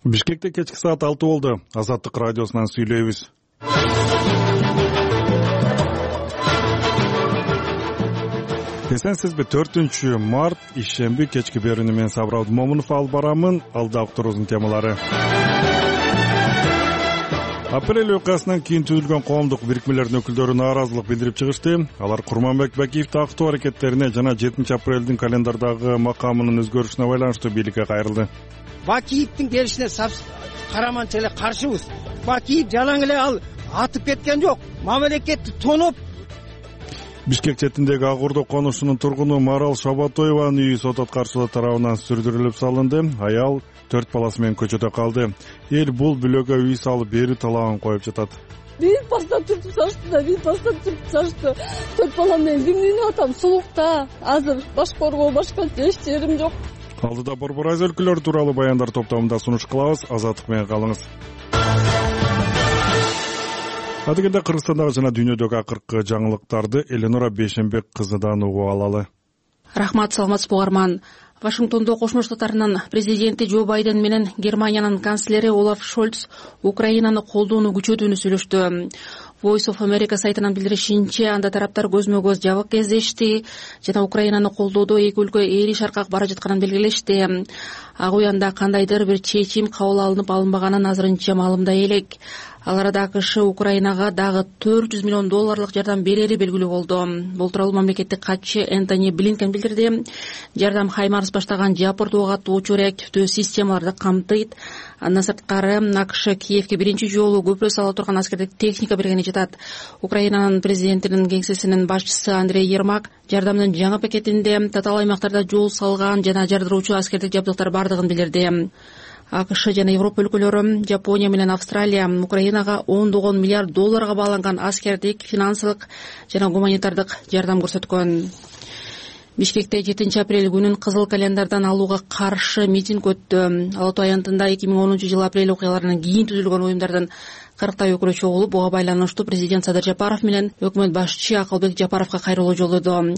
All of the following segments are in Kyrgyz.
Бишкекте кечки саат 6 болду. Азаттык радиосунан сүйлөйбүз. Эсенсизби, 4-март ишемби кечки берүүнү мен Сабыр Абдымомунов алып барамын. Алда уктуруубуздун темалары. Апрель окуясынан кийин түзүлгөн коомдук бирикмелердин өкүлдөрү нааразылык билдирип чыгышты. Алар Курманбек Бакиевди актоо аракеттерине жана 7-апрелдин календардагы макамынын өзгөрүшүнө байланыштуу бийликке кайрылды. Бакиевдин келишине караманча эле каршыбыз. Бакиев жалаң эле ал атып кеткен жок. Мамлекетти тоноп. Бишкек четиндеги Ак Ордо конушунун тургуну Марал Шабатоеванын үйү сот аткарчылар тарабынан сүрдүрүлүп салынды. Аял 4 баласы менен көчөдө калды. Эл бул бүлөгө үй салып берүү талабын коюп жатат. Мен бастап түртүп сашты. 4 балам менен кимдин атам сулукта. Азыр башка орго башка эч жерим жок. Алдыда борбор айыл өлкөлөрү тууралуу баяндар топтомунда сунуш кылабыз. Азаттык менен калыңыз. Адыгерде Кыргызстандагы жана дүйнөдөгү акыркы жаңылыктарды Эленора Бейшенбек кызыдан угуп алалы. Рахмат, саламатсызбы угарман. Вашингтондо Кошмо Штаттарынын президенти Джо Байден менен Германиянын канцлери Олаф Шольц Украинаны колдоону күчөтүүнү сүйлөштү. Voice of America сайтынан билдиришинче, анда тараптар көзмө-көз жабык кездешти жана Украинаны колдоодо эки өлкө эри шаркак бара жатканын белгилешти. Ак уянда кандайдыр бир чечим кабыл алынып алынбаганын азырынча маалымдай элек. Ал арада АКШ Украинага дагы $400 миллион жардам берери белгилүү болду. Бул тууралуу мамлекеттик катчы Энтони Блинкен билдирди. Жардам Хаймарс баштаган Жапырт ок аттуучу реактивдүү системаларды камтыйт. Андан сырткары АКШ Киевге биринчи жолу көпүрө сала турган аскердик техника бергени жатат. Украинанын президентинин кеңсесинин башчысы Андрей Ермак жардамдын жаңы пакетинде татаал аймактарда жол салган жана жардыруучу аскердик жабдыктар бардыгын билдирди. АКШ жана Европа өлкөлөрү, Жапония менен Австралия Украинага $10 миллиард бааланган аскердик, финансылык жана гуманитардык жардам көрсөткөн. Бишкекте 7-апрель күнүн кызыл календардан алууга каршы митинг өттү. Ала Тоо аянтында 2010-жылы апрель окуяларынан кийин түзүлгөн уюмдардын 40 өкүлү чогулуп, буга байланыштуу президент Садыр Жапаров менен өкмөт башчы Акылбек Жапаровго кайрылуу жолдоду.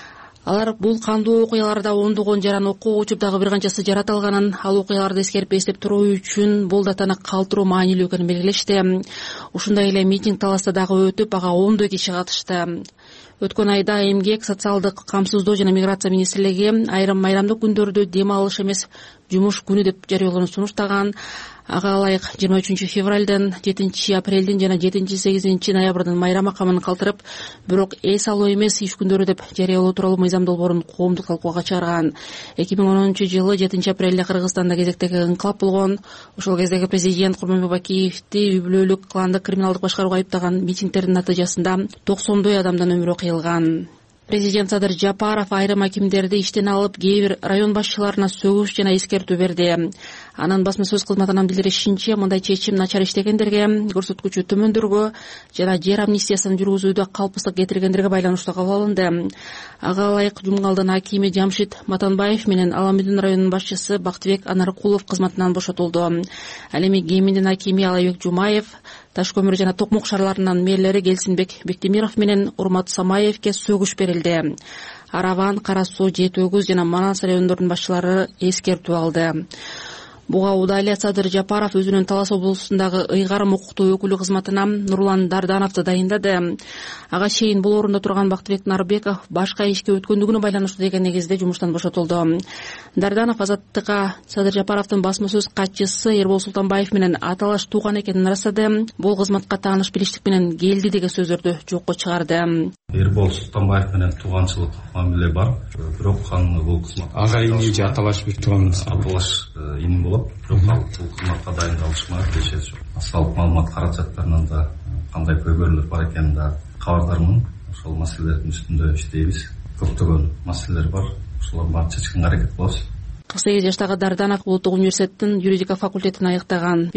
Алар бул кандуу окуяларда ондогон жаран окуу учуп дагы бир канчасы жарат алганын, ал окуяларды эскерип эстеп туруу үчүн бул датаны калтыруу маанилүү экенин белгилешти. Ушундай эле митинг таласта дагы өтүп, ага 10 киши катышты. Өткөн айда Эмгек, социалдык камсыздоо жана миграция министрлиги айрым майрамдык күндөрдү дем алыш эмес жумуш күнү деп жарыялоону сунуштаган. Ага ылайык 23 февралдан 7-апрелдин жана 7-8 ноябрдын майрам макамын калтырып, бирок эс алуу эмес иш күндөрү деп жарыялоо тууралуу мыйзам долбоорун коомдук талкууга чыгарган. 2010-жылы 7-апрелде Кыргызстанда кезектеги инкылап болгон. Ошол кездеги президент Курманбек Бакиевди үй бүлөлүк кландык криминалдык башкарууга айыптаган митингдердин натыйжасында 90 адамдын өмүрү кыйылган. Президент Садыр Жапаров айрым акимдерди иштен алып, кээ бир район башчыларына сөгүш жана эскертүү берди. Анын басма сөз кызматынан билдиришинче, мындай чечим начар иштегендерге, көрсөткүчү төмөндөргө жана жер амнистиясын жүргүзүүдө калпсыздык кетиргендерге байланыштуу кабыл алынды. Ага ылайык Жумгалдын акими Жамшит Матанбаев менен Аламидин районунун башчысы Бактыбек Анаркулов кызматынан бошотулду. Ал эми Кеминдин акими Алайбек Жумаев, Таш көмүр жана Токмок шаарларынын мэрлери Келсинбек Бектемиров менен Урмат Самаевке сөгүш берилди. Араван, Кара Суу, Жети Өгүз жана Манас райондорунун башчылары эскертүү алды. Буга Удалия Садыр Жапаров өзүнүн Талас облусундагы ыйгарым укуктуу өкүлү кызматына Нурлан Дардановду дайындады. Ага чейин бул орунда турган Бактыбек Нарбеков башка ишке өткөндүгүнө байланыштуу деген негизде жумуштан бошотулду. Дарданов Азаттыкка Садыр Жапаровдун басма сөз катчысы Эрбол Султанбаев менен аталаш тууган экенин ырастады. Бул кызматка тааныш билиштик менен келди деген сөздөрдү жокко чыгарды. Эрбол Султанбаев менен тууганчылык мамиле бар. Бирок аны бул кызмат агайыны же аталаш бир тууганбыз. Аталаш иним болот. Бирок ал бул кызматка дайындалышмай кечеси жок. Салык маалымат каражаттарынан да кандай көйгөйлөр бар экенин да кабардармын. Ошол маселелердин үстүндө иштейбиз. Көптөгөн маселелер бар. Ошолорду баарын чечкенге аракет кылабыз. 48 жаштагы Дарданов Улуттук университеттин юридика факультетин аяктаган.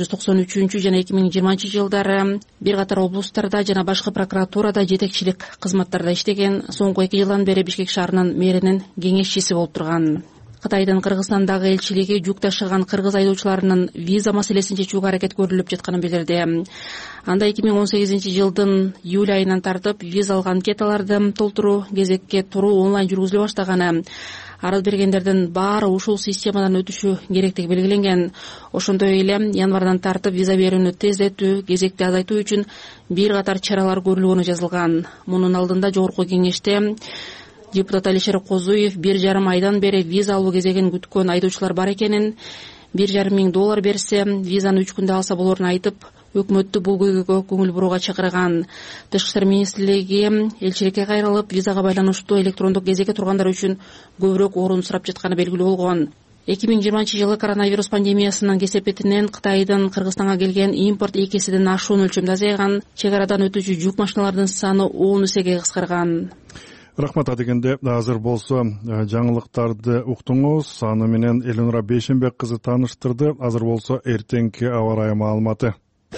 1993 жана 2020 жылдары бир катар облустарда жана башкы прокуратурада жетекчилик кызматтарда иштеген. Соңку 2 жылдан бери Бишкек шаарынын мэринин кеңешчиси болуп турган. Кытайдын Кыргызстандагы элчилиги жүк ташыган кыргыз айдоочуларынын виза маселесин чечүүгө аракет көрүлүп жатканын билдирди. Анда 2018 жылдын июль айынан тартып визалык анкеталарды толтуруу, кезекке туруу онлайн жүргүзүлө баштаганы. арыз бергендердин баары ушул системадан өтүшү керектиги белгиленген. Ошондой эле январдан тартып виза берүүнү тездетүү, кезекти азайтуу үчүн бир катар чаралар көрүлгөнү жазылган. Мунун алдында Жогорку Кеңеште депутат Алишер Козуев 1,5 айдан бери виза алуу кезегин күткөн айдоочулар бар экенин, $1,5 миң берсе, визаны 3 күндө алса болорун айтып, өкмөттү бул көйгөйгө көңүл бурууга чакырган. Тышкы иштер министрлиги элчиликке кайрылып, визага байланыштуу электрондук кезекке тургандар үчүн көбүрөөк орун сурап жатканы белгилүү болгон. 2020 коронавирус пандемиясынын кесепетинен Кытайдын Кыргызстанга келген импорт 2 эседен ашуун өлчөмдө азайган, чек арадан өтүүчү жүк машиналардын саны 10 эсеге кыскарган. Рахмат адегенде. Азыр болсо жаңылыктарды уктуңуз. Аны менен Элнура Бейшенбек кызы тааныштырды. Азыр болсо эртеңки аба ырайы маалыматы.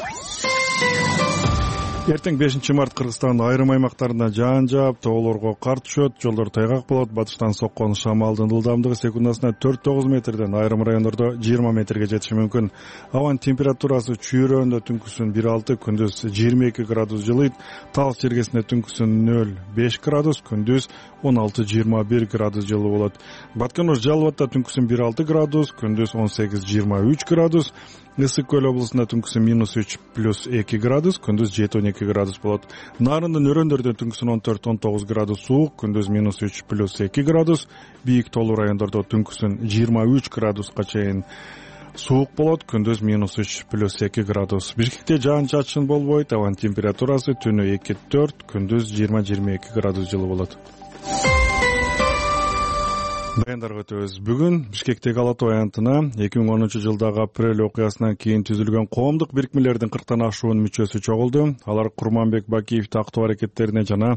Эртең 5 март Кыргызстандын айрым аймактарында жаан жаап, тоолорго кар түшөт, жолдор тайгак болот. Батыштан соккон шамалдын ылдамдыгы секундасына 4-9 метрден, айрым райондордо 20 метрге жетиши мүмкүн. Абанын температурасы чүйрөндө түнкүсүн 1,6, күндүз 22 градус жылыйт. Талас жергесинде түнкүсүн 0,5 градус, күндүз 16-21 градус жылуу болот. Баткенош Жалбатта түнкүсүн 1,6 градус, күндүз 18-23 градус. Ысык көл облусунда түнкүсүн -3 + 2 градус, күндүз 7-12 градус болот. Нарындын өрөөндөрдө түнкүсүн 14-19 градус суук, күндүз -3 + 2 градус. Бийик тоолуу райондордо түнкүсүн 23 градуска чейин суук болот, күндүз -3 + 2 градус. Бишкекте жаан-чачын болбойт, абанын температурасы түнү 2-4, күндүз 20-22 градус жылуу болот. Баяндарга өтөбүз. Бүгүн Бишкектеги Ала Тоо аянтына 2010 жылдагы апрель окуясынан кийин түзүлгөн коомдук бирикмелердин 40тан ашуун мүчөсү чогулду. Алар Курманбек Бакиев тактоо аракеттерине жана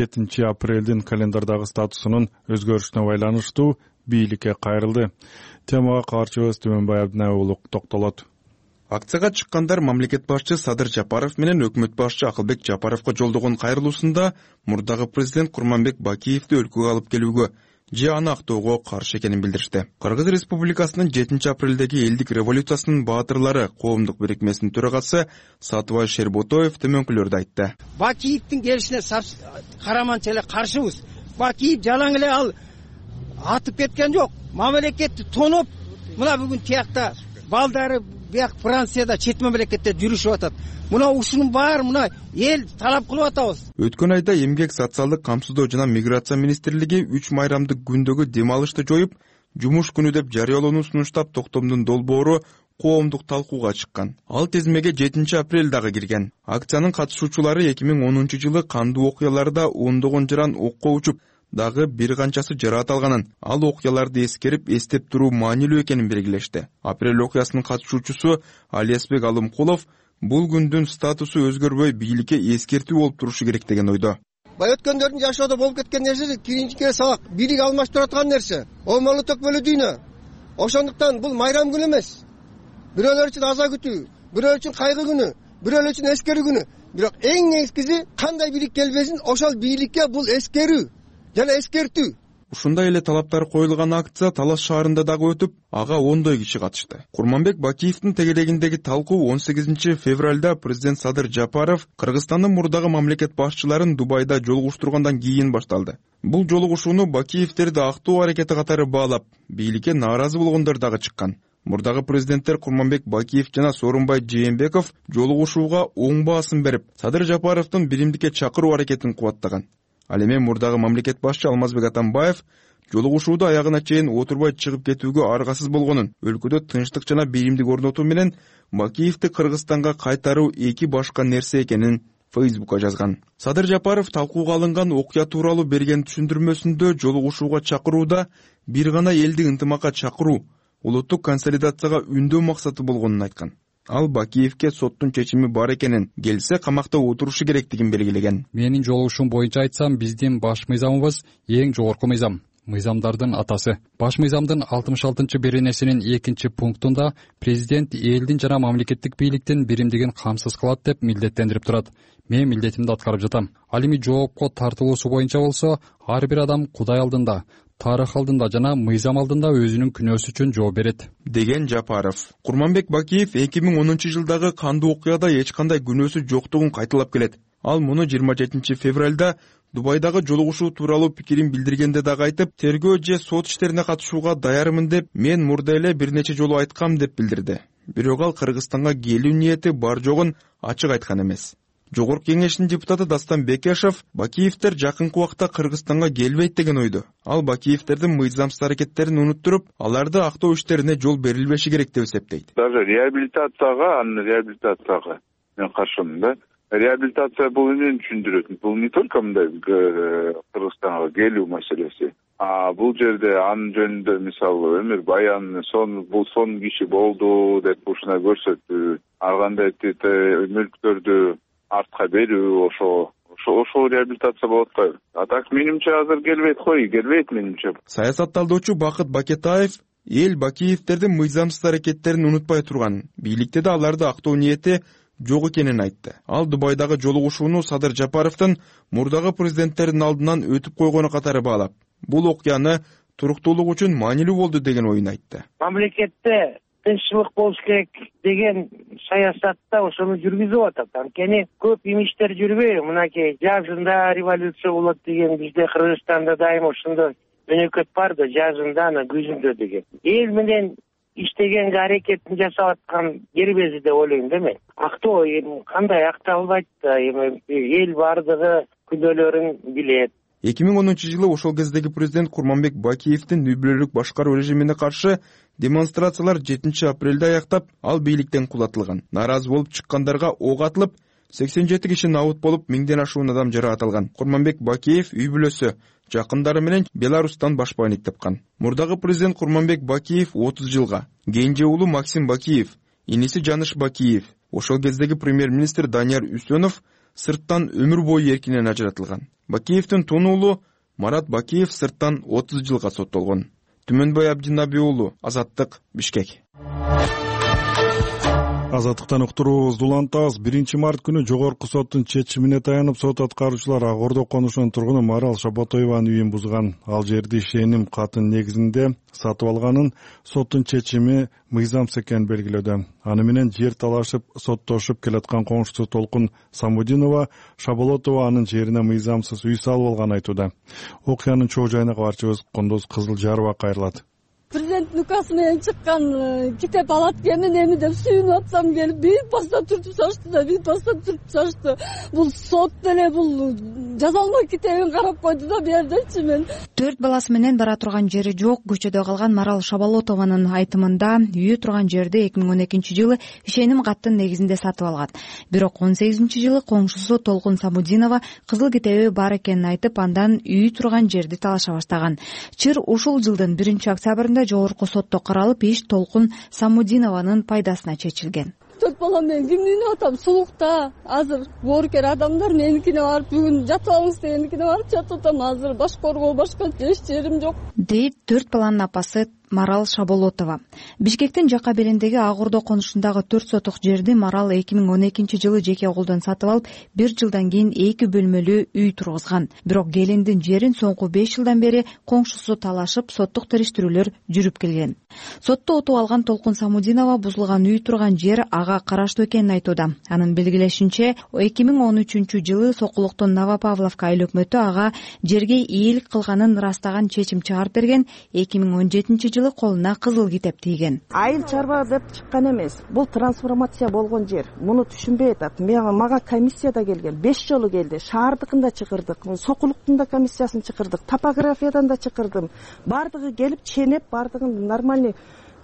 7 апрелдин календардагы статусунун өзгөрүшүнө байланыштуу бийликке кайрылды. Темага каарчыбыз Түмөнбай Абдинай уулу токтолот. Акцияга чыккандар мамлекет башчы Садыр Жапаров менен өкмөт башчы Акылбек Жапаровго жолдогон кайрылуусунда мурдагы президент Курманбек Бакиевди өлкөгө алып келүүгө же аны актоого каршы экенин билдиришти. Кыргыз Республикасынын 7 апрелдеги элдик революциясынын баатырлары коомдук бирикмесинин төрагасы Сатыбай Шерботоев төмөнкүлөрдү айтты. Бакиевдин келишине караманча эле каршыбыз. Бакиев жалаң эле ал атып кеткен жок. Мамлекетти тоноп, мына бүгүн тиякта балдары бияк Францияда чет мамлекетте жүрүшүп атат. Мына ушунун баары мына эл талап кылып атабыз. Өткөн айда Эмгек социалдык камсыздоо жана миграция министрлиги 3 майрамдык күндөгү дем алышты жоюп, жумуш күнү деп жарыялоону сунуштап, токтомдун долбоору коомдук талкууга чыккан. Ал тизмеге 7 апрель дагы кирген. Акциянын катышуучулары 2010 жылы кандуу окуяларда ондогон жаран окко учуп, дагы бир канчасы жараат алганын, ал окуяларды эскерип, эстеп туруу маанилүү экенин белгилешти. Апрель окуясынын катышуучусу Алиасбек Алымкулов бул күндүн статусу өзгөрбөй бийликке эскертүү болуп турушу керек деген ойдо. Өткөндөрдүн жашоодо болуп кеткен нерсе кийинки сабак бийлик алмаштырып аткан нерсе. Олмолу төкмөлүү дүйнө. Ошондуктан бул майрам күнү эмес. Бирөөлөр үчүн аза күтүү, бирөөлөр үчүн кайгы күнү, бирөөлөр үчүн эскерүү күнү. Бирок эң негизгиси кандай бийлик келбесин, ошол бийликке бул эскерүү жана эскертүү. Ушундай эле талаптар коюлган акция Талас шаарында дагы өтүп, ага 10 киши катышты. Курманбек Бакиевдин тегелегиндеги талкуу 18 февралда президент Садыр Жапаров Кыргызстандын мурдагы мамлекет башчыларын Дубайда жолугуштургандан кийин башталды. Бул жолугушууну Бакиевтерди актоо аракети катары баалап, бийликке нааразы болгондор дагы чыккан. Мурдагы президенттер Курманбек Бакиев жана Сооронбай Жээнбеков жолугушууга оң баасын берип, Садыр Жапаровдун биримдикке чакыруу аракетин кубаттаган. Ал эми мурдагы мамлекет башчы Алмазбек Атамбаев жолугушууда аягына чейин отурбай чыгып кетүүгө аргасыз болгонун, өлкөдө тынчтык жана биримдик орнотуу менен Бакиевди Кыргызстанга кайтаруу эки башка нерсе экенин Фейсбукка жазган. Садыр Жапаров талкууга алынган окуя тууралуу берген түшүндүрмөсүндө жолугушууга чакырууда бир гана элди ынтымакка чакыруу, улуттук консолидацияга үндөө максаты болгонун айткан. Ал Бакиевке соттун чечими бар экенин, келсе камакта отурушу керектигин белгилеген. Менин жолугушуум боюнча айтсам, биздин баш мыйзамыбыз эң жогорку мыйзам. Мыйзамдардын атасы. Баш мыйзамдын 66 беренесинин 2 пунктунда президент элдин жана мамлекеттик бийликтин биримдигин камсыз кылат деп милдеттендирип турат. Мен милдетимди аткарып жатам. Ал эми жоопко тартылуусу боюнча болсо, ар бир адам Кудай алдында, тарых алдында жана мыйзам алдында өзүнүн күнөөсү үчүн жооп берет, деген Жапаров. Курманбек Бакиев 2010 жылдагы кандуу окуяда эч кандай күнөөсү жоктугун кайталап келет. Ал муну 27 февралда Дубайдагы жолугушуу тууралуу пикирин билдиргенде дагы айтып, тергөө же сот иштерине катышууга даярмын деп мен мурда эле бир нече жолу айткам деп билдирди. Бирок ал Кыргызстанга келүү ниети бар жогун ачык айткан эмес. Жогорку кеңештин депутаты Дастан Бекешев Бакиевдер жакынкы убакта Кыргызстанга келбейт деген ойду. Ал Бакиевдердин мыйзамсыз аракеттерин унуттуруп, аларды актоо иштерине жол берилбеши керек деп эсептейт. Даже реабилитацияга мен каршымын да. Реабилитация бул эмнени түшүндүрөт? Бул не только мындай Кыргызстанга келүү маселеси. Бул жерде анын жөнүндө мисалы өмүр баян бул сон киши болду деп ушуна көрсөтүү, ар кандай мүлктөрдү артка берүү, ошо реабилитация болот го. А так менимче азыр келбейт менимче. Саясат талдоочу Бакыт Бакетаев эл Бакиевдердин мыйзамсыз аракеттерин унутпай турган, бийликте да аларды актоо ниети жок экенин айтты. Ал Дубайдагы жолугушууну Садыр Жапаровдун мурдагы президенттердин алдынан өтүп койгону катары баалап, бул окуяны туруктуулук үчүн маанилүү болду деген оюн айтты. Мамлекетте тынччылык болуш керек деген саясатта ошону жүргүзүп атат. Анткени көп имиштер жүрбөйбү. Мынакей жазында революция болот деген бизде Кыргызстанда дайым ошондой өнөкөт бар да, жазында, күзүндө деген. Эл менен иштегенге аракетин жасап аткан кербези деп ойлойм да мен. Актоо кандай акталбайт да, эл бардыгы күнөөлөрүн билет. 2010-жылы ошол кездеги президент Курманбек Бакиевдин үй бүлөлүк башкаруу режимине каршы демонстрациялар 7 апрелде аяктап, ал бийликтен кулатылган. Наразы болуп чыккандарга ок атылып, 87 киши набыт болуп, 1000ден ашуун адам жаракаталган. Курманбек Бакиев үй бүлөсү, жакындары менен Беларустан башпаанlik тапкан. Мурдагы президент Курманбек Бакиев 30 жылга, кенже уулу Максим Бакиев, иниси Жаныш Бакиев, ошол кездеги премьер-министр Данияр Үсөнов сырттан өмүр бою эркинен ажыратылган. Бакиевдин тун уулу Марат Бакиев сырттан 30 жылга соттолгон. Түмөнбай Абдинаби уулу, Азаттык, Бишкек. Азаттыктан уктуруубузду улантабыз. 1 март күнү жогорку соттун чечимине таянып, сот аткаруучулар Ак Ордо конушунун тургуну Марал Шабатоеванын үйүн бузган. Ал жерди ишеним катын негизинде сатып алганын соттун чечими мыйзамсыз экенин белгилөөдө. Аны менен жер талашып, соттошуп келаткан коңшусу Толкун Самудинова Шаболотова анын жерине мыйзамсыз үй салып алганын айтууда. Окуянын чоо жайына кабарчыбыз Кондоз Кызылжарова кайрылат. Президенттин укасы менен чыккан китеп алат экенин эми деп сүйүнүп атсам келип бир баста түртүп сашты. Бул сот деле бул жазалма китебин карап койду да бердичи мен. 4 баласы менен бара турган жери жок көчөдө калган Марал Шаболотованын айтымында үйү турган жерди 2012-жылы ишеним каттын негизинде сатып алган. Бирок 18-жылы коңшусу Толкун Самудинова кызыл китеби бар экенин айтып, андан үйү турган жерди талаша баштаган. Чыр ушул жылдын 1-октябрында жогорку сотто каралып, иш Толкун Самудинованын пайдасына чечилген. 4 балам менен кимдин атам сулукта. Азыр боорукер адамдар меникине барып бүгүн жатып алыңыз дегендикине барып жатып атам. Азыр баш коргоо башка эч жерим жок, дейт 4 баланын апасы Марал Шаболотова. Бишкектин жака белиндеги Ак Ордо конушундагы 4 сотук жерди Марал 2012-жылы жеке колдон сатып алып, 1 жылдан кийин 2 бөлмөлүү үй тургузган. Бирок келиндин жерин соңку 5 жылдан бери коңшусу талашып, соттук териштирүүлөр жүрүп келген. Сотто отуп алган Толкун Самудинова бузулган үй турган жер ага караштуу экенин айтууда. Анын белгилешинче, 2013-жылы Сокулуктун Новопавловка айыл өкмөтү ага жерге ийгилик кылганын ырастаган чечим чыгарып берген. 2017-жылы колуна кызыл китеп тийген. Айыл чарба деп чыккан эмес. Бул трансформация болгон жер. Муну түшүнбөй атат. Мага комиссияда келген. 5 жолу келди. Шаардыкын да чакырдык, Сокулуктун да комиссиясын чакырдык, топографиядан да чакырдым. Бардыгы келип ченеп, бардыгын нормальный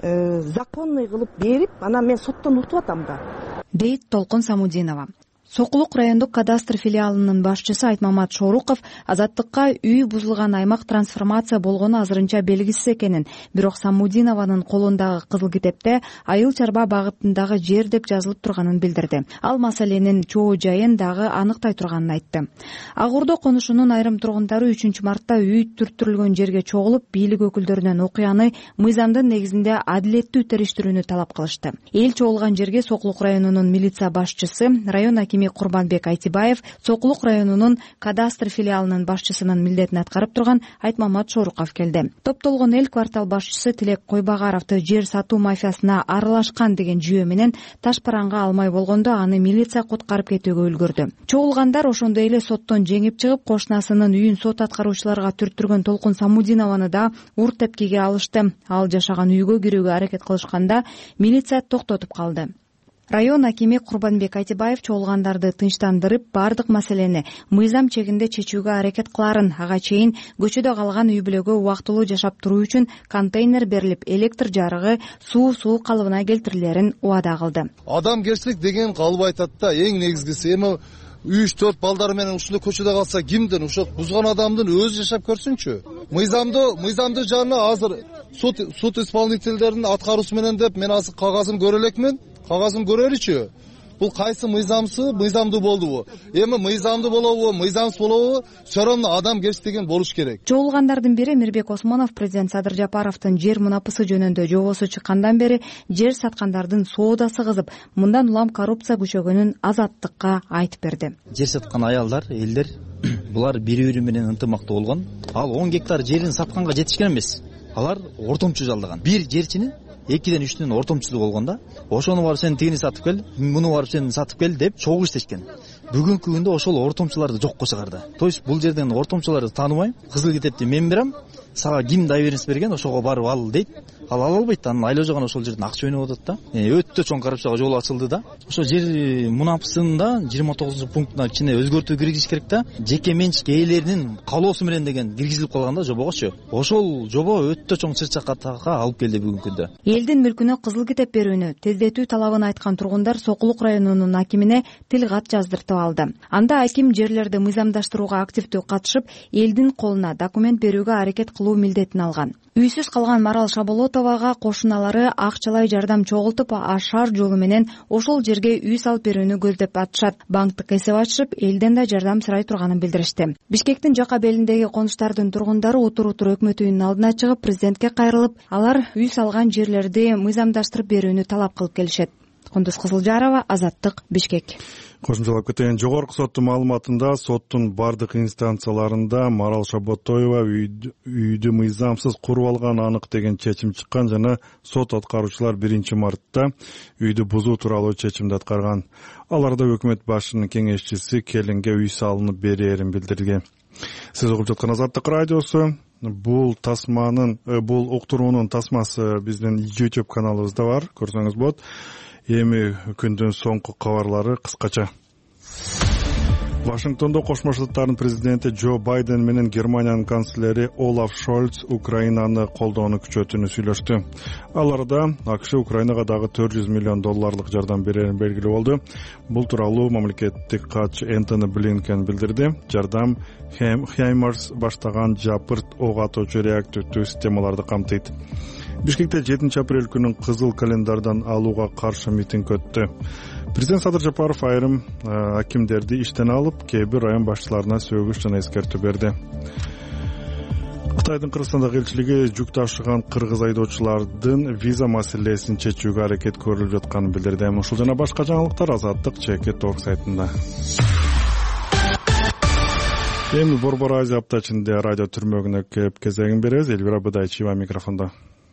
законный кылып берип, анан мен соттон утуп атам да, дейт Толкун Самудинова. Сокулук райондук кадастр филиалынын башчысы Айтмамат Шоруков Азаттыкка үй бузулган аймак трансформация болгону азырынча белгисиз экенин, бирок Самудинованын колундагы кызыл китепте айыл чарба багытындагы жер деп жазылып турганын билдирди. Ал маселенин чоо жайын дагы аныктай турганын айтты. Ак Ордо конушунун айрым тургундары 3-мартта үй түрттүрүлгөн жерге чогулуп, бийлик өкүлдөрүнөн окуяны мыйзамдын негизинде адилеттүү териштирүүнү талап кылышты. Эл чогулган жерге Сокулук районунун милиция башчысы, район акими Курбанбек Айтибаев, Сокулук районунун кадастр филиалынын башчысынын милдетин аткарып турган Айтмамат Шоруков келди. Топтолгон эл квартал башчысы Тилек Койбагаровду жер сатуу мафиясына аралашкан деген жүйө менен таш параңга алмай болгондо аны милиция куткарып кетүүгө үлгүрдү. Чогулгандар ошондой эле соттон жеңип чыгып, кошунасынын үйүн сот аткаруучуларга түрттүргөн Толкун Самудинованы да ур тепкиге алышты. Ал жашаган үйгө кирүүгө аракет кылышканда милиция токтотуп калды. Район акими Курбанбек Айтибаев чогулгандарды тынчтандырып, бардык маселени мыйзам чегинде чечүүгө аракет кыларын, ага чейин көчөдө калган үй бүлөгө убактылуу жашап туруу үчүн контейнер берилип, электр жарыгы, суу калыбына келтирилерин убада кылды. Адамгерчилик деген калып айтат да, эң негизгиси эми 3-4 балдары менен ушундай көчөдө калса кимдин, ошо бузган адамдын өзү жашап көрсүнчү. Мыйзамды жана азыр суд исполнительдеринин аткаруусу менен деп мен азыр кагазын көрө элекмин. Кагазын көрөлүчү. Бул кайсы мыйзамдуу болдубу? Эми мыйзамдуу болобу, мыйзамсыз болобу? Все равно адамгерчилик болуш керек. Чогулгандардын бири Мирбек Осмонов президент Садыр Жапаровдун жер мунапысы жөнүндө жобосу чыккандан бери жер саткандардын соодасы кызып, мындан улам коррупция күчөгөнүн Азаттыкка айтып берди. Жер саткан аялдар, элдер булар бири-бири менен ынтымактуу болгон. Ал 10 гектар жерин сатканга жетишкен эмес. Алар ортомчу жалдаган. Бир жерчинин 2-3 ортомчусу болгондо, ошону барып сен тигини сатып кел, муну барып сен сатып кел деп чогуу иштешкен. Бүгүнкү күндө ошол ортомчуларды жокко чыгарды. То есть бул жерден ортомчуларды тааныбайм, кызыл кететти мен берем, сага ким доверенность берген, ошого барып ал дейт. Ал ала албайт, анын айлоо жаган ошол жерден акча өнүп атат да. Өтө чоң коррупцияга жол ачылды да. Ошо жер мунапысында 29-пунктуна кичине өзгөртүү киргизиш керек да. Жеке менчик ээлеринин каалоосу менен деген киргизилип калганда жобогочу. Ошол жобо өтө чоң чыр-чакатага алып келди бүгүнкү күндө. Элдин мүлкүнө кызыл китеп берүүнү тездетүү талабын айткан тургундар Сокулук районунун акимине тил кат жаздыртып алды. Анда аким жерлерди мыйзамдаштырууга активдүү катышып, элдин колуна документ берүүгө аракет кылуу милдетин алган. Үйсүз калган Марал Шаболотовага кошуналары акчалай жардам чогултуп, ашар жолу менен ошол жерге үй салып берүүнү көздөп атышат. Банктык эсеп ачышып, элден да жардам сурай турганын билдиришти. Бишкектин жака белиндеги конуштардын тургундары утур өкмөт үйүнүн алдына чыгып, президентке кайрылып, алар үй салган жерлерди мыйзамдаштырып берүүнү талап кылып келишет. Кундуз Кызылжарова, Азаттык, Бишкек. Кошумчалап кетейин. Жогорку соттун маалыматында соттун бардык инстанцияларында Марал Шаботоева үйдү мыйзамсыз куруп алган анык деген чечим чыккан жана сот аткаруучулар 1-мартта үйдү бузуу тууралуу чечимди аткарган. Аларда өкмөт башчынын кеңешчиси келинге үй салынып берээрин билдирген. Сиз угуп жаткан Азаттык радиосу. Бул уктуруунун тасмасы биздин YouTube каналыбызда бар, көрсөңүз болот. Эми күндүн соңку кабарлары кыскача. Вашингтондо Кошмо Штаттардын президенти Джо Байден менен Германиянын канцлери Олаф Шольц Украинаны колдоону күчөтүүнү сүйлөштү. Аларда АКШ Украинага дагы $400 миллион жардам берерин белгилүү болду. Бул тууралуу мамлекеттик катчы Энтони Блинкен билдирди. Жардам Хаймарс баштаган жапырт ок атуучу реактивдүү системаларды камтыйт. Бишкекте 7 апрель күнүн кызыл календардан алууга каршы митинг өттү. Президент Садыр Жапаров айрым акимдерди иштен алып, кээ бир район башчыларына сөгүш жана эскертүү берди. Кытайдын Кыргызстандагы элчилиги жүк ташыган кыргыз айдоочулардын виза маселесин чечүүгө аракет көрүлүп жатканын билдирди. Ушул жана башка жаңылыктар Азаттык ЧК сайтында. Эми Борбор Азия апта ичинде радио түрмөгүнө кеп кезегин беребиз. Элвира Быдайчиева микрофондо.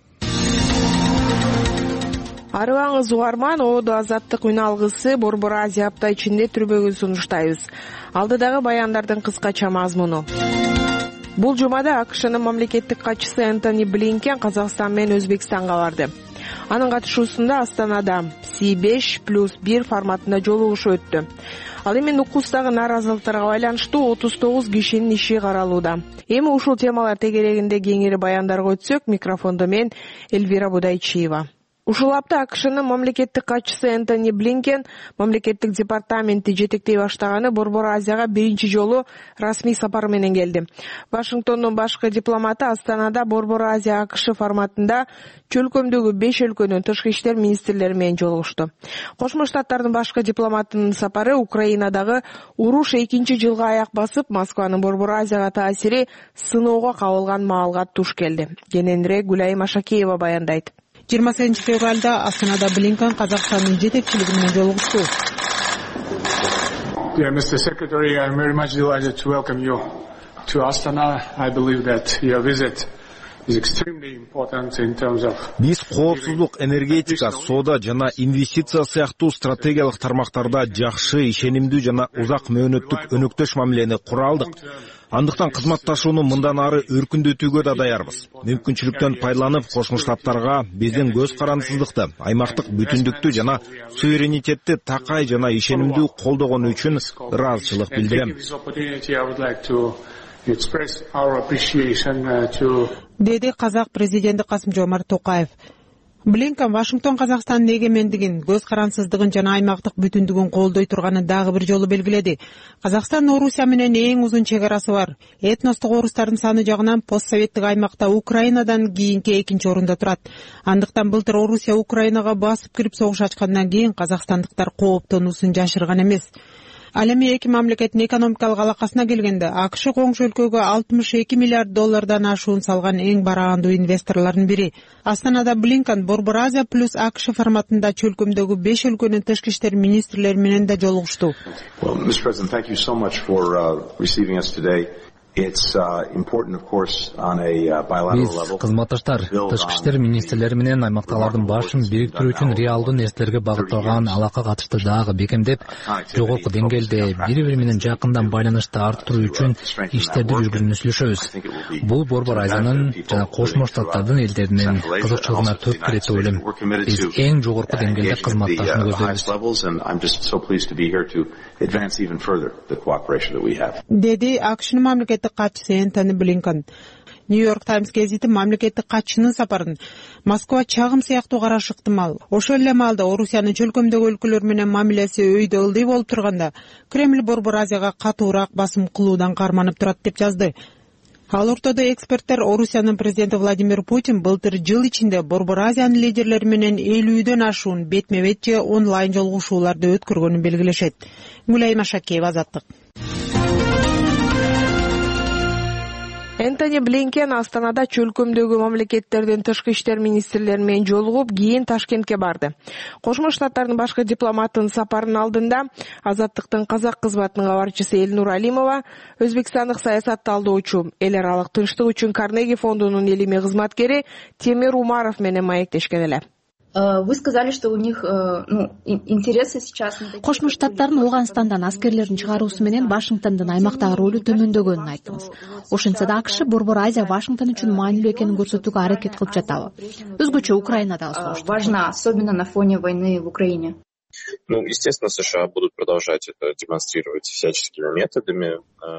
Арыбаңыз угарман, Оодо Азаттык үн алгысы Борбор Азия апта ичинде түрмөгүн сунуштайбыз. Алдыдагы баяндардын кыскача мазмуну. Бул жумада АКШнын мамлекеттик катчысы Энтони Блинкен Казакстан менен Өзбекстанга барды. Анын катышуусунда Астанада C5+1 форматында жолугуш өттү. Ал эми Нукустагы нааразылыктарга байланыштуу 39 кишинин иши каралууда. Эми ушул темалар тегерегинде кеңири баяндарга өтсөк, микрофондо мен Элвира Будайчиева. Ушул апта АКШнын мамлекеттик катчысы Энтони Блинкен мамлекеттик департаменти жетектей баштаганы Борбор Азияга биринчи жолу расмий сапар менен келди. Вашингтондун башкы дипломаты Астанада Борбор Азия АКШ форматында чөлкөмдөгү 5 өлкөнүн тышкы иштер министрлери менен жолугушту. Кошмо Штаттардын башкы дипломатынын сапары Украинадагы уруш 2 жылга аяк басып, Москванын Борбор Азияга таасири сыноого кабылган маалга туш келди. Кененирээк Гүлайым Ашакеева баяндайт. 28 февралда Астанада Блинкен Казакстандын жетекчилиги менен жолугушту. Dear Mr. Secretary, I'm very much delighted to welcome you to Astana. I believe that your visit is extremely important in terms of... Биз коопсуздук, энергетика, соода жана инвестиция сыяктуу стратегиялык тармактарда жакшы, ишенимдүү жана узак мөөнөттүк өнөктөш мамилени кура алдык. Андыктан кызматташууну мындан ары өркүндөтүүгө да даярбыз. Мүмкүнчүлүктөн пайдаланып, Кошмо Штаттарга биздин көз карандысыздыкты, аймактык бүтүндүктү жана суверенитетти такай жана ишенимдүү колдогону үчүн ыраазычылык билдирем. Деди казак президенти Касым-Жомарт Токаев. Блинкен Вашингтон Казакстандын эгемендигин, көз карансыздыгын жана аймактык бүтүндүгүн колдой турганын дагы бир жолу белгиледи. Казакстан Орусия менен эң узун чек арасы бар. Этностук орустардын саны жагынан постсоветтик аймакта Украинадан кийинки экинчи орунда турат. Андыктан былтыр Орусия Украинага басып кирип согуш ачкандан кийин казакстандыктар кооптонуусун жашырган эмес. Ал эми эки мамлекеттин экономикалык алакасына келгенде АКШ коңшу өлкөгө 62 миллиард доллардан ашуун салган эң бараандуу инвесторлордун бири. Астанада Блинкен Борбор Азия плюс АКШ форматында чөлкөмдөгү 5 өлкөнүн тышкы иштер министрлери менен да жолугушту. Биз кызматташтар тышкы иштер министрлери менен аймактагылардын башын бириктирүү үчүн реалдуу нерселерге багытталган алака катышты дагы бекемдеп, жогорку деңгээлде бири-бири менен жакындан байланышты арттыруу үчүн иштерди жүргүзүүнү сүйлөшөбүз. Бул Борбор Азиянын жана Кошмо Штаттардын элдеринин кызыкчылыгына төп кирет деп ойлойм. Биз эң жогорку деңгээлде кызматташууну көздөйбүз. Деди АКШнын мамлекеттик катчысы Энтони Блинкен. Нью-Йорк Таймс гезити мамлекеттик катчынын сапарын Москва чагым сыяктуу карашы ыктымал. Ошол эле маалда Орусиянын чөлкөмдөгү өлкөлөр менен мамилеси өйдө ылдый болуп турганда, Кремль Борбор Азияга катуураак басым кылуудан карманып турат деп жазды. Ал ортодо эксперттер Орусиянын президенти Владимир Путин былтыр жыл ичинде Борбор Азиянын лидерлери менен 50дөн ашуун бетме-бет же онлайн жолугушууларды өткөргөнүн белгилешет. Гүлайым Ашакеева, Азаттык. Энтони Блинкен Астанада чөлкөмдөгү мамлекеттердин тышкы иштер министрлери менен жолугуп, кийин Ташкентке барды. Кошмо Штаттардын башкы дипломатынын сапарынын алдында Азаттыктын казак кызматынын кабарчысы Элнур Алимова, өзбекстандык саясат талдоочу, эл аралык тынчтык үчүн Карнеги фондунун элими кызматкери Темир Умаров менен маектешкен эле. Вы сказали, что у них интересы сейчас... Кошмо Штаттардын Ауганстандан аскерлерин чыгаруусу менен Вашингтондун аймактагы ролу төмөндөгөнүн айттыңыз. Ошентсе да АКШ Борбор Азия Вашингтон үчүн маанилүү экенин көрсөтүүгө аракет кылып жатабы? Өзгөчө Украинадагы согуш. Важна, особенно на фоне войны в Украине. Естественно, США будут продолжать это демонстрировать всяческими методами.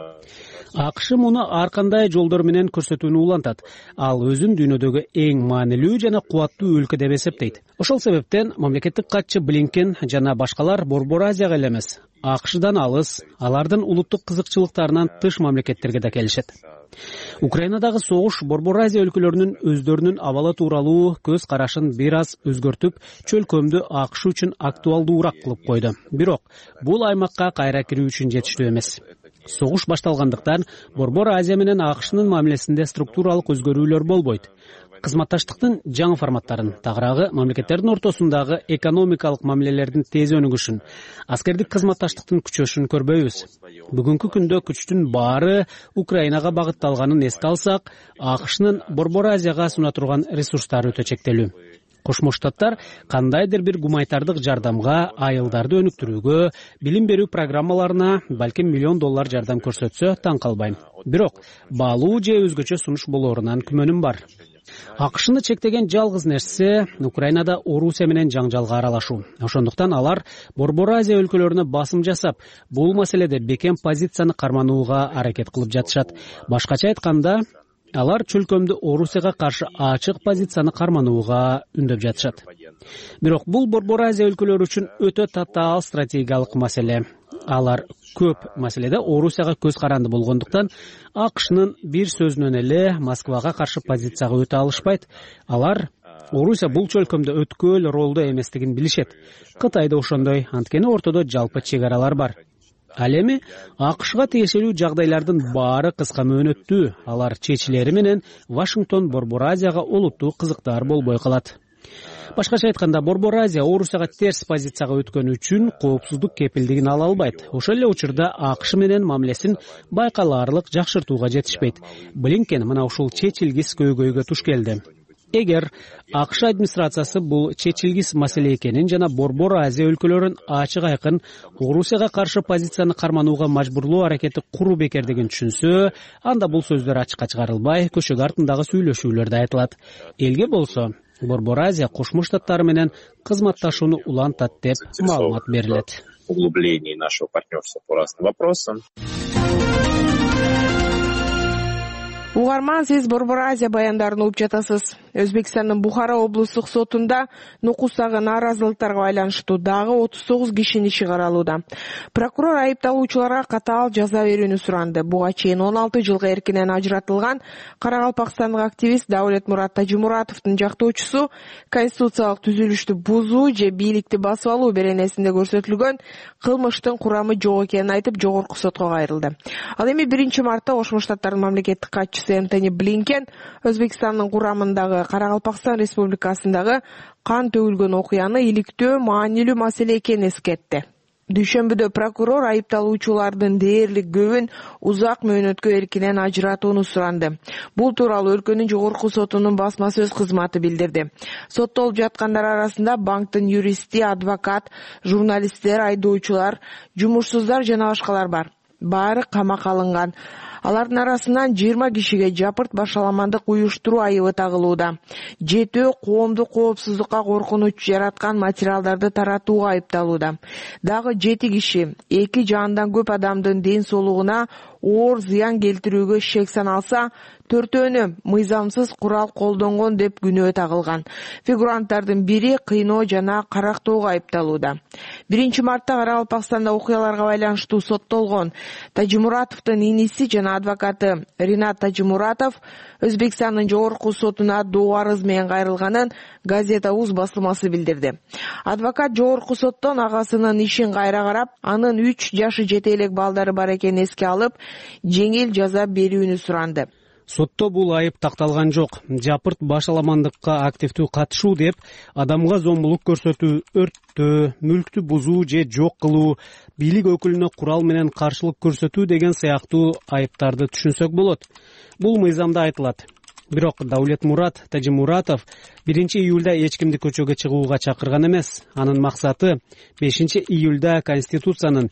АКШ муну ар кандай жолдор менен көрсөтүүнү улантат. Ал өзүн дүйнөдөгү эң маанилүү жана кубаттуу өлкө деп эсептейт. Ошол себептен мамлекеттик катчы Блинкен жана башкалар Борбор Азияга эле эмес, АКШдан алыс, алардын улуттук кызыкчылыктарынан тыш мамлекеттерге да келишет. Украинадагы согуш Борбор Азия өлкөлөрүнүн өздөрүнүн абалы тууралуу көз карашын бир аз өзгөртүп, чөлкөмдү АКШ үчүн актуалдуураак кылып койду. Бирок бул аймакка кайра кирүү үчүн жетиштүү эмес. Согуш башталгандыктан Борбор Азия менен АКШнын мамилесинде структуралык өзгөрүүлөр болбойт. Кызматташтыктын жаңы форматтарын, тагыраагы мамлекеттердин ортосундагы экономикалык мамилелердин тез өнүгүшүн, аскердик кызматташтыктын күчөшүн көрбөйбүз. Бүгүнкү күндө күчтүн баары Украинага багытталганын эске алсак, АКШнын Борбор Азияга суна турган ресурстары өтө чектелүү. Кошмо Штаттар кандайдыр бир гуманитардык жардамга, айылдарды өнүктүрүүгө, билим берүү программаларына балким $1 миллион жардам көрсөтсө таң калбайм. Бирок баалуу же өзгөчө сунуш болоорунан күмөнүм бар. АКШны чектеген жалгыз нерсе Украинада Орусия менен жаңжалга аралашуу. Ошондуктан алар Борбор Азия өлкөлөрүнө басым жасап, бул маселеде бекем позицияны карманууга аракет кылып жатышат. Башкача айтканда, алар чөлкөмдү Орусияга каршы ачык позицияны карманууга үндөп жатышат. Бирок бул Борбор Азия өлкөлөрү үчүн өтө татаал стратегиялык маселе. Алар көп маселеде Орусияга көз каранды болгондуктан, АКШнын бир сөзүнөн эле Москвага каршы позицияга өтө алышпайт. Алар Орусия бул чөлкөмдө өткөл ролдо эместигин билишет. Кытай да ошондой, анткени ортодо жалпы чек аралар бар. Ал эми АКШга тиешелүү жагдайлардын баары кыска мөөнөттүү, алар чечилери менен Вашингтон Борбор Азияга олуттуу кызыктар болбой калат. Башкача айтканда, Борбор Азия Орусияга терс позицияга өткөн үчүн коопсуздук кепилдигин ала албайт. Ошол эле учурда АКШ менен мамилесин байкалаарлык жакшыртууга жетишпейт. Блинкен мына ушул чечилгис көйгөйгө туш келди. Эгер АКШ администрациясы бул чечилгис маселе экенин жана Борбор Азия өлкөлөрүн ачык айкын Орусияга каршы позицияны карманууга мажбурлоо аракети куруу бекердигин түшүнсө, анда бул сөздөр ачыкка чыгарылбай, көчөгө артындагы сүйлөшүүлөрдө айтылат. Элге болсо, Борбор Азия Кошмо Штаттары менен кызматташууну улантат деп маалымат берилет. Углубление нашего партнерства по разным вопросам. Угарман, сиз Борбор Азия баяндарын угуп жатасыз. Өзбекстандын Бухара облустук сотунда нукустагы нааразылыктарга байланыштуу дагы 39 кишинин иши каралууда. Прокурор айыпталуучуларга катаал жаза берүүнү суранды. Буга чейин 16 жылга эркинен ажыратылган каракалпакстандык активист Даулетмурат Тажимуратовдун жактоочусу конституциялык түзүлүштү бузуу же бийликти басып алуу беренесинде көрсөтүлгөн кылмыштын курамы жок экенин айтып, жогорку сотко кайрылды. Ал эми 1 мартта Кошмо Штаттардын мамлекеттик катчысы Энтони Блинкен Өзбекстандын курамындагы Каракалпакстан Республикасындагы кан төгүлгөн окуяны иликтөө маанилүү маселе экенин эскертти. Дүйшөмбүдө прокурор айыпталуучулардын дээрлик көбүн узак мөөнөткө эркинен ажыратууну суранды. Бул тууралуу өлкөнүн жогорку сотунун басма сөз кызматы билдирди. Соттолуп жаткандар арасында банктын юристи, адвокат, журналисттер, айдоочулар, жумушсуздар жана башкалар бар. Баары камакка алынган. Алардын арасынан 20 кишиге жапырт башаламандык уюштуруу айыбы тагылууда. 7 коомдук коопсуздукка коркунуч жараткан материалдарды таратууга айыпталууда. Дагы 7 киши 2 жандан көп адамдын ден соолугуна оор зыян келтирүүгө шек саналса, 4-өнү мыйзамсыз курал колдонгон деп күнөө тагылган. Фигуранттардын бири кыйноо жана карактоого айыпталууда. 1 мартта Каракалпакстанда окуяларга байланыштуу соттолгон Тажимуратовдун иниси жана адвокаты Ринат Тажимуратов Өзбекстандын жогорку сотуна доо арыз менен кайрылганын газета УЗ басылмасы билдирди. Адвокат жогорку соттон агасынын ишин кайра карап, анын 3 жашы жете элек балдары бар экенин эске алып, жеңил жаза берүүнү суранды. Сотто бул айып такталган жок. Жапырт башаламандыкка активдүү катышуу деп адамга зомбулук көрсөтүү, өрттөө, мүлктү бузуу же жок кылуу, бийлик өкүлүнө курал менен каршылык көрсөтүү деген сыяктуу айыптарды түшүнсөк болот. Бул мыйзамда айтылат. Бирок Даулетмурат Тажимуратов 1 июлда эч кимди көчөгө чыгууга чакырган эмес. Анын максаты 5 июлда Конституциянын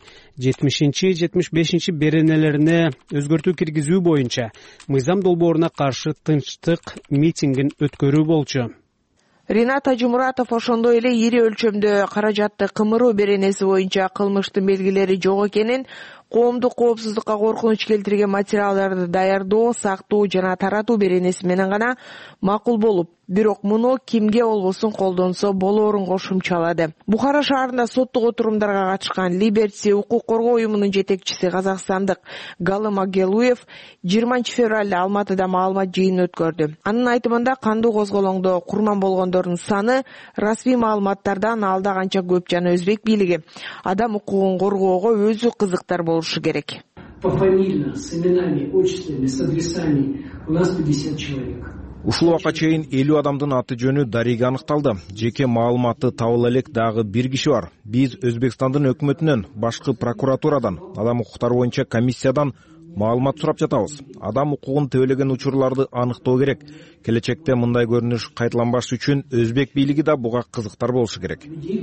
70-75 беренелерине өзгөртүү киргизүү боюнча мыйзам долбооруна каршы тынчтык митингин өткөрүү болчу. Ринат Тажимуратов ошондой эле ири өлчөмдө каражатты кымыруу беренеси боюнча кылмыштын белгилери жок экенин, коомдук коопсуздукка коркунуч келтирген материалдарды даярдоо, сактоо жана таратуу беренеси менен гана макул болуп, бирок муну кимге болбосун колдонсо болоорун кошумчалады. Бухара шаарында соттук отурумдарга катышкан Либерти укук коргоо уюмунун жетекчиси казакстандык Галым Агелуев 20 февралда Алматыда маалымат жыйынын өткөрдү. Анын айтымында кандуу козголоңдо курман болгондордун саны расмий маалыматтардан алда канча көп жана өзбек бийлиги адам укугун коргоого өзү кызыктар болушу керек. Пофамильно, с именами, отчествами, с адресами у нас 50 человек. Ушул убакка чейин 50 адамдын аты жөнү дареге аныкталды. Жеке маалыматы табыла элек дагы 1 киши бар. Биз Өзбекстандын өкмөтүнөн, башкы прокуратурадан, адам укуктары боюнча комиссиядан маалымат сурап жатабыз. Адам укугун тебелеген учурларды аныктоо керек. Келечекте мындай көрүнүш кайталанбаш үчүн өзбек бийлиги да буга кызыктар болушу керек.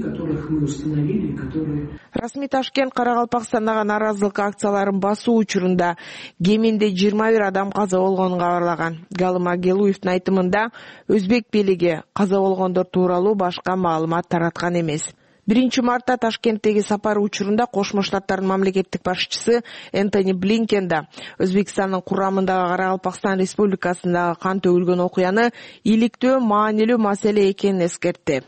Расмий Ташкент Каракалпакстандагы нааразылык акцияларын басуу учурунда кеминде 21 адам каза болгонун кабарлаган. Галым Агелуевдин айтымында өзбек бийлиги каза болгондор тууралуу башка маалымат тараткан эмес. 1 мартта Ташкенттеги сапары учурунда Кошмо Штаттардын мамлекеттик башчысы Энтони Блинкен да Өзбекстандын курамындагы Каракалпакстан Республикасындагы кан төгүлгөн окуяны иликтөө маанилүү маселе экенин эскертти.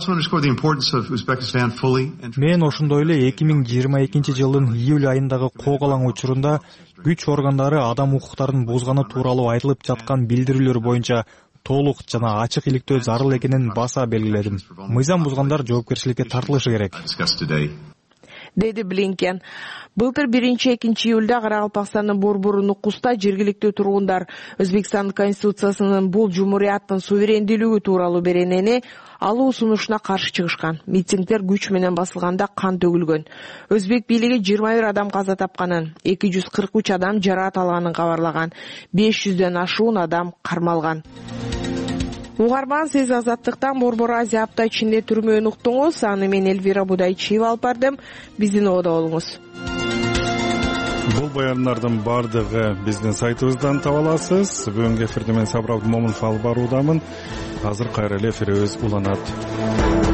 Мен ошондой эле 2022 жылдын июль айындагы коогалаң учурунда күч органдары адам укуктарын бузганы тууралуу айтылып жаткан билдирүүлөр боюнча толук жана ачык иликтөө зарыл экенин баса белгиледим. Мыйзам бузгандар жоопкерчиликке тартылышы керек, деди Блинкен. Былтыр 1-2 июлда Каракалпакстандын Борбору Нукуста жергиликтүү тургундар Өзбекстандын Конституциясынын бул жумурияттын суверендүүлүгү тууралуу беренени алуу сунушуна каршы чыгышкан. Митингдер күч менен басылганда кан төгүлгөн. Өзбек бийлиги 21 адам каза тапканын, 243 адам жараат алганын кабарлаган. 500дөн ашуун адам кармалган. Угарман, сиз Азаттыктан Борбор Азия апта ичинде түрмөнү уктуңуз. Аны мен Эльвира Будайчиева алып бардым. Биздин ободо болуңуз. Бул баяндардын бардыгы биздин сайтыбыздан таба аласыз. Бүгүнкү эфирде мен Сабыр Абдымомунов алып баруудамын. Азыр кайра эле эфирибиз уланат.